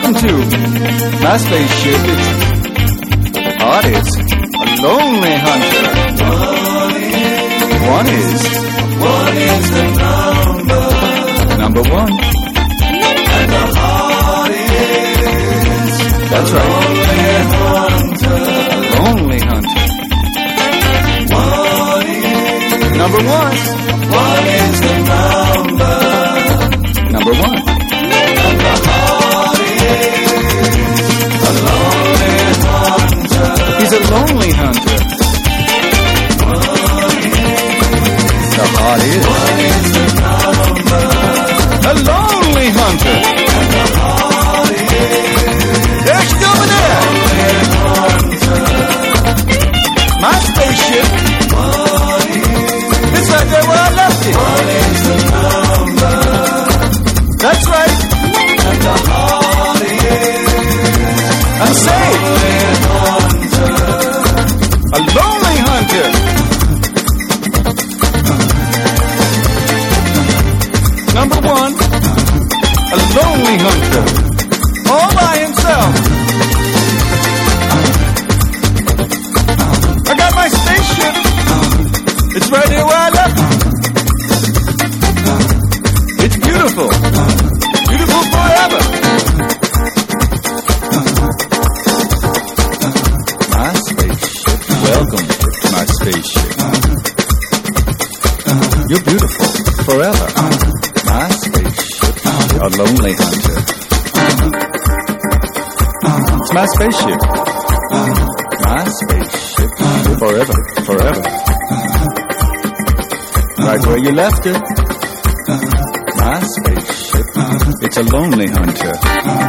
Welcome to my spaceship. It's Artist, a lonely hunter. What is the number one? And the heart is. That's right. Lonely hunter. Number one. What is the number? Number one. And the heart is a lonely hunter. He's a lonely hunter. The heart is. What is the number? A lonely hunter. And the heart is. There she over there. My spaceship. It's right there where I left it. What is the number? That's right. And the heart is. I'm saved. A lonely hunter. Number one, a lonely hunter. All by himself. I got my spaceship. It's right here where I left it. It's beautiful. Beautiful forever. My spaceship. Welcome to my spaceship. You're beautiful forever. My spaceship. A lonely hunter. It's my spaceship. My spaceship. Forever. Forever. Right where you left it. My spaceship. It's a lonely hunter.